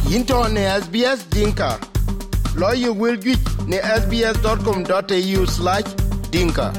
Into ne SBS Dinka. Lawyer will get ne sbs.com.au/dinka.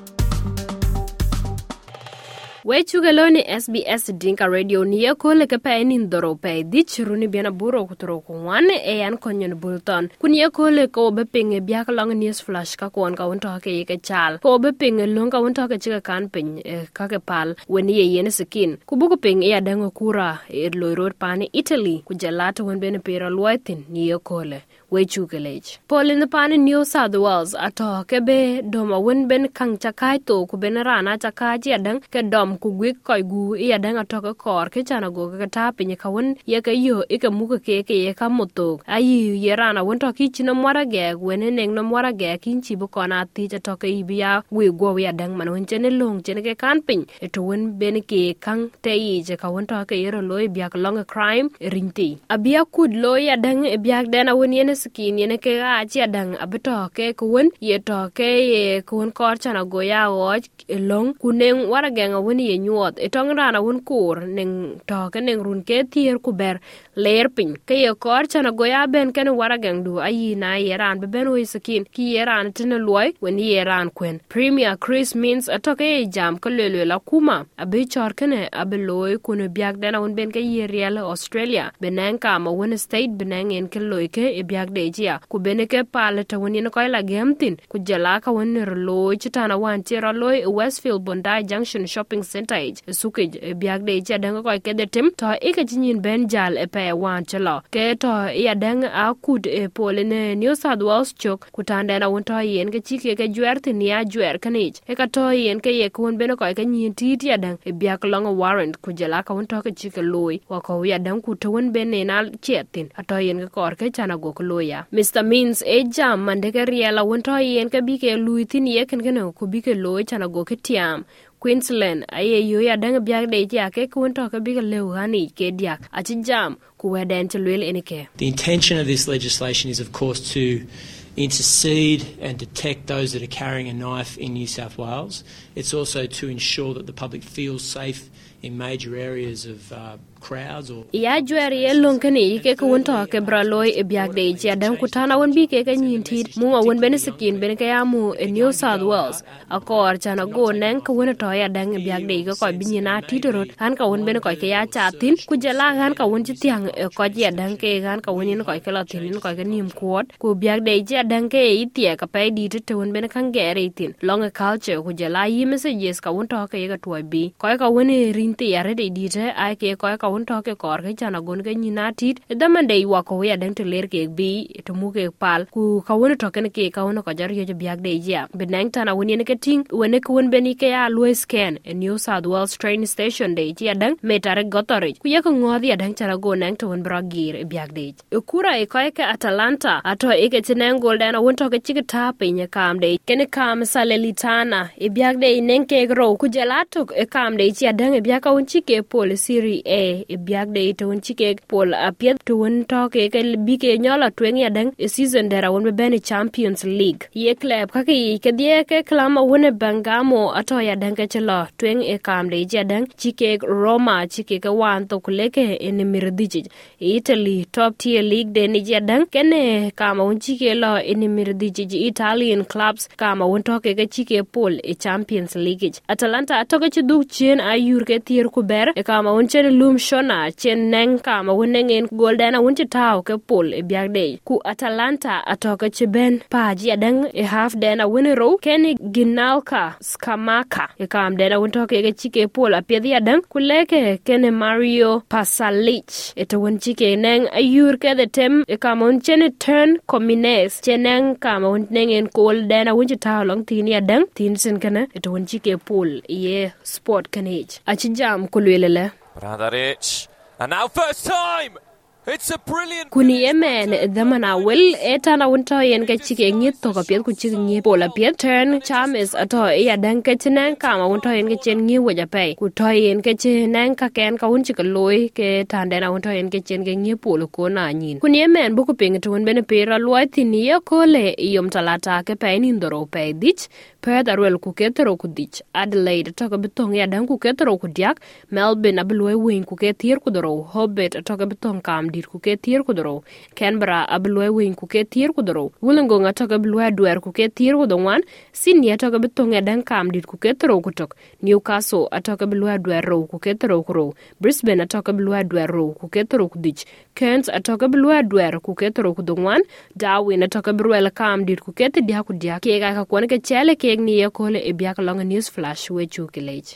Wechugaloni SBS Dinka Radio niya kole kapa nindoro pe dichiruni biana buro kuturo kuwane eyan konyon bulton kunya kole ko bepinge biak long news flash ka kon ka wonto ke ke chal ko bepinge longa wonto ke chika kan pin ka ke pal weni ye yen skin kubuko ping ya dango kura loirot pani Italy kujalata won bene pera loitin niya kole wechugalej Polin pani New South Wales ato ke be doma won ben kang chakai to ku ben rana chakaji adang ke dom ku gwik koy gu iya danga toka kor ke chana go ka ta pinye ka won ye ka yo e ka muka ke ye ka moto ayi ye rana won to ki chino mwara ge wene neng no mwara ge kin chi bu kona ti cha toka ibia wi go ya dang man won chene long chene ke kan pin e to won ben ke kang te yi je ka won to ka yero loy bia ka long crime rinti abia kud loy ya dang e bia dana won yene skin yene ke a chi dang abito ke ko won ye to ke ye ko won kor chana go ya o long kuneng wara ge won ye nyuot etong rana won kur ning to ke ning run ke tier ku ber ler pin ke ye kor chana goya ben ken waragang du ayi na yeran be ben wi skin ki yeran tin loy wen yeran kwen Premier Chris Minns atoke jam ko lele la kuma abi chor kene abi loy kuno biak dana won ben ke yerial Australia benen ka ma won state benen en ke loy ke e biak de jia ku bene ke pale ta won ko la gemtin ku jala ka won loy chitana wan tira loy Westfield Bondi Junction Shopping Center suke biak de ja dang ko ke de tim to e ka jinin ben jal e pe wan chelo ke to ya dang a kud e polene New South Wales chok kutanda na won to yen ke chike ke juerte ni a juer kanich e ka to yen ke ye kun ben ko ke nyin tit ya dang e biak long warrant ku jala ka won to ke chike loy wa ko ya dang ku to won ben na chetin a to yen ke kor ke chana go ko loya Mr Means e jam mande ke riela won to yen ke bi ke luitin ye ken ken ku bi ke loy chana go ke tiam Queensland aye yo ya dang biak de ja ke kun to ka bi le hani ke diak a chi jam ku weden to lel enike. The intention of this legislation is of course to intercede and detect those that are carrying a knife in New South Wales. It's also to ensure that the public feels safe in major areas of crowds or ya juer ye lonkani ke ko won to ke braloy e biak de ja dan kutana won bi ke nyin tit mu won ben skin ben ke amu e New South Wales akor chana go nen ko won to ya dan biak de ko bi nyina titorot han ka won ben ko ke ya chatin ku jala han ka won tiang ko ja dan ke han ka won ko ke la tin ko ke nim kwot ku biak de ja dan ke itie ka pe di te won ben kan gere tin long culture ku jala yi messages ka won to ke ga toy bi ko ka won rinti ya re di te ai ke ko ka won to ke kor ke chana gon ke nyina tit da man de wa ko ya den te ler ke bi to mu ke pal ku ka won to ke ka won ko jar yo biak de ja benang tana won ne ke ting won ke won beni ke ya lo scan a New South Wales train station de ja dan metare gotore ku ya ko ngodi ya dan chana go nang to won bragir biak de kura e ko ke Atalanta ato e ke tinen golden won to ke chigta pe nya kam de ken kam salelitana e biak de nen ke ro ku jalato e kam de ja dan e biak won chike pol Serie A e biak de to won chike pol apiet to won to ke bi ke nyola twen ya dan e season dera won be ben Champions League ye club ka ke die ke klama won Bangamo ato ya dan ke chelo twen e kam de ja dan chike Roma chike ke wan to kuleke en mirdiji Italy top tier league de ni ja dan kene kama won chike lo en mirdiji Italian clubs kama won to ke chike pol e Champions League Atalanta ato ke du chen ayur ke tier ku ber e kama won chen lum shona chen neng kama won ngen golden won taw ke pol e biak de ku Atalanta atoka cheben paji adang e half dena winero ken Ginalka Skamaka e kam dena won to ke chike pol apedi adang kuleke ken Mario Pasalic e to won chike neng ayur ke the tem e kama won chen turn Comines chen neng kama won ngen golden won taw long tin adang tin sen kana e to won chike pol ye sport kanage achijam kulwelele Radaric, and now first time! It's a brilliant kuni yemen damana wel etana wonto yen ka chike ngit to ka pet ku chike ngi pola pet turn Chames ato ya dan ka chinen ka ma wonto yen ka chen ngi waja pe ku to yen ka chinen ka ken ka won chike loy ke tande na wonto yen ka chen ke ngi polo ko na nyin kuni yemen bu ku ping to won bene pera loy tin ye ko le yom talata ke pe nin doro pe dich pe darwel ku ke tero ku dich Adelaide to ka bitong ya dan ku ke tero ku diak Melbourne abloy wing ku ke tier ku doro Hobart to ka bitong kam dit ku ke tier ku doro Canberra ablwe wing ku ke tier ku doro Wollongong atoka blwe dwer ku ke tier ku dongwan Sydney atoka betonge dan kam dit ku ke toro ku tok Newcastle atoka blwe dwer ro ku ke toro ku ro Brisbane atoka blwe dwer ro ku ke toro ku dich Cairns atoka blwe dwer ku ke toro ku dongwan Darwin atoka blwe kam dit ku ke dia ku dia ke ga ka kon ke chele ke ni ye kole e biak long news flash we chu kelej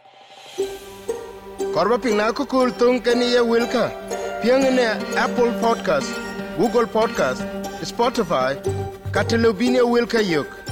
Korba pina ko kul tung kani ye wilka. Piang ne Apple Podcast, Google Podcast, Spotify, Catalunya wilka yok.